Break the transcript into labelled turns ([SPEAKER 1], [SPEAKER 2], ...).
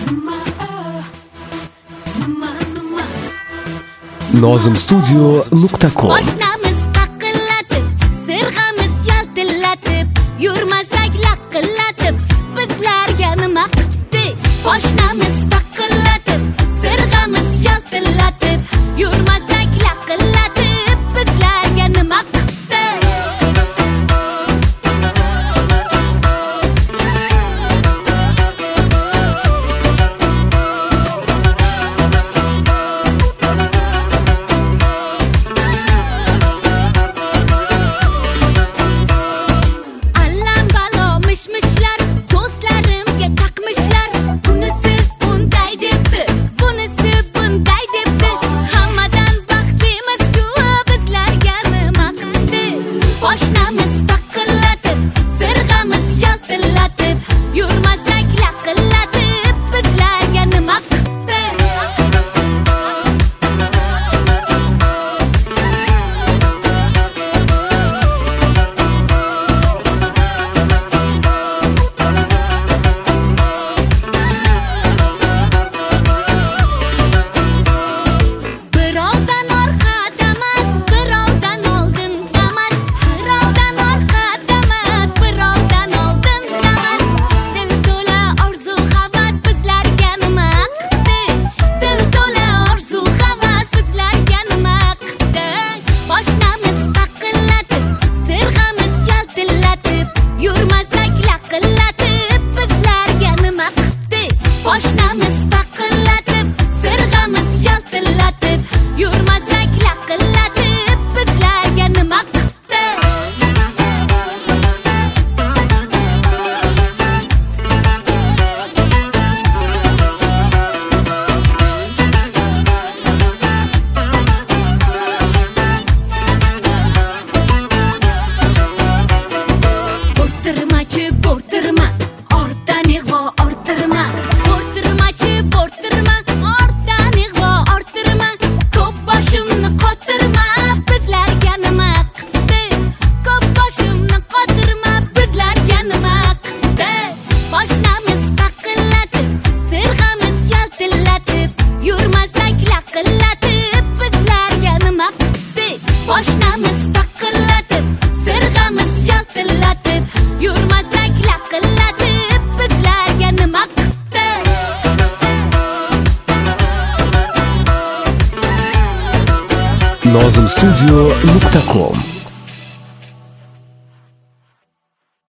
[SPEAKER 1] nozimstudio.com.
[SPEAKER 2] Oshnamiz taqillatib, sirg'amiz yaltillatib, yurmasak laqillatib, bizlarga nima qipti? Oshnamiz taqillatib, sirg'amiz yaltillatib, yurmasak laqillatib, bizlarga nima qipti? Oshnamiz taqillatib, sirg'amiz yaltillatib, yurmasak laqillatib, bizlarga nima qipti? Birovdan orqada emas, birovdan oldinda emas, birovdan orqada emas, birovdan oldinda emas. Dil to'la orzu havas, bizlarga nima qipti? Dil to'la orzu havas, bizlarga nima qipti? Oshnamiz taqillatib, sirg'amiz yaltillatib, yurmasak laqillatib, bizlarga nima qipti? Oshnamiz taqillatib, sirg'amiz yaltillatib, yurmasak laqillatib, bizlarga nima qipti? Bo'rttirmachi bo'rttirma, ortdan ig'vo orttirma. Bo'rttirmachi bo'rttirma, ortdan ig'vo orttirma. Ko'p boshimni qotirma, bizlarga nima qipti? Ko'p boshimni qotirma, bizlarga nima qipti? Oshnamiz taqillatib, sirg'amiz yaltillatib, yurmasak laqillatib, bizlarga nima qipti? Oshnamiz taqillatib, sirg'amiz yaltillatib, yurmasak laqillatib, bizlarga nima qipti?
[SPEAKER 1] nozimstudio.com.